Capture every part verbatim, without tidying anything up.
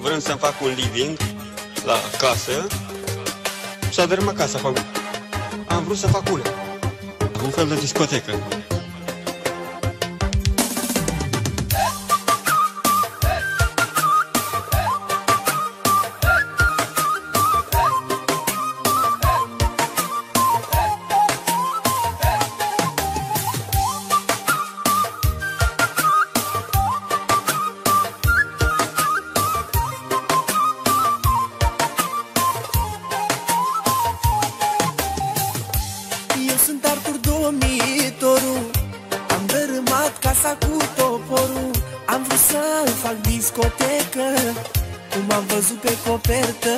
vrând să-mi fac un living la casă, s-a dărâmat casa pe mine. Am vrut să fac una, un fel de discotecă. Sunt Artur Domnitorul, am dărâmat casa cu toporul. Am vrut să fac discotecă, cum am văzut pe copertă.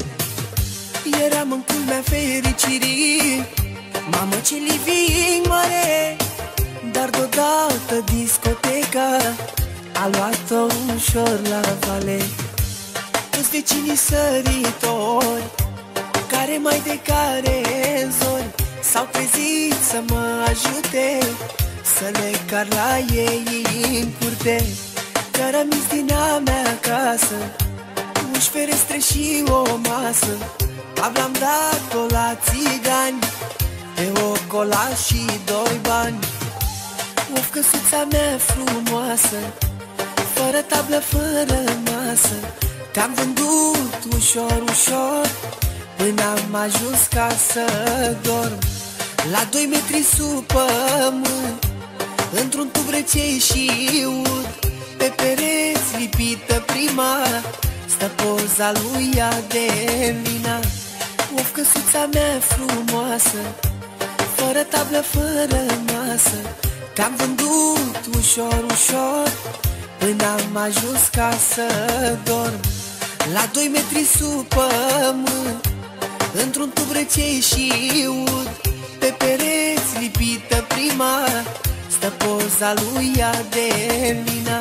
Eram în culmea fericirii, mamă ce living mare. Dar deodată discoteca a luat-o ușor la vale. Toți vecinii săritori, care mai de care zori, s-au trezit să mă ajute să le car la ei în curte. Dar amici din a mea casă, uși, ferestre și o masă, aveam dat-o la țigani, pe o cola și doi bani. Of, căsuța mea frumoasă, fără tablă, fără masă, te-am vândut ușor, ușor, până am ajuns ca să dorm. La doi metri sub pământ, într-un tub răcei și ud, pe pereți lipită prima, stă poza lui Adelina. Of, căsuța mea frumoasă, fără tablă, fără masă, te-am vândut ușor, ușor, până am ajuns ca să dorm. La doi metri sub pământ, într-un tub răcei și ud, pe pereți lipită prima, stă poza lui Adelina.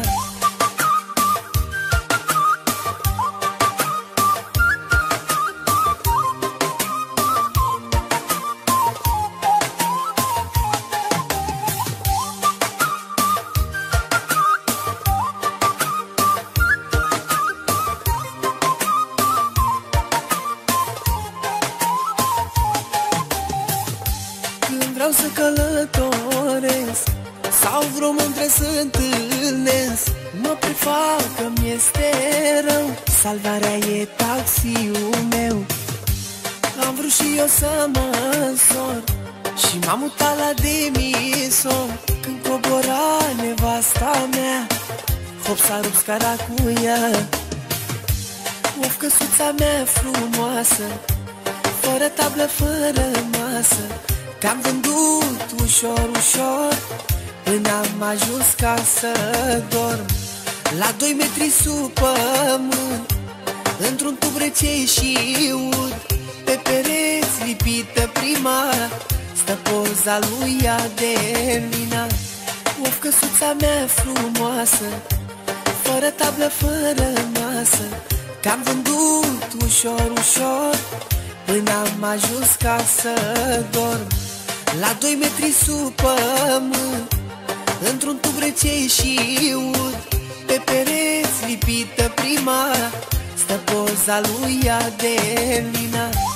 Vreau să călătoresc sau vreo mântre să întâlnesc, mă prefac că mi-este rău, salvarea e taxiul meu. Am vrut și eu să mă însor și m-am mutat la demisor, când cobora nevasta mea, hop, s-a rupt scara cu ea. Of, căsuța mea frumoasă, fără tablă, fără masă, te-am vândut ușor, ușor, până am ajuns ca să dorm. La doi metri sub pământ, într-un tub răcei și ud, pe pereți lipită prima, stă poza lui Adelina. Of, căsuța mea frumoasă, fără tablă, fără masă, te-am vândut ușor, ușor, până am ajuns ca să dorm. La doi metri sub pământ, într-un tub răcei și ud, pe pereți lipită prima, stă poza lui Adelina.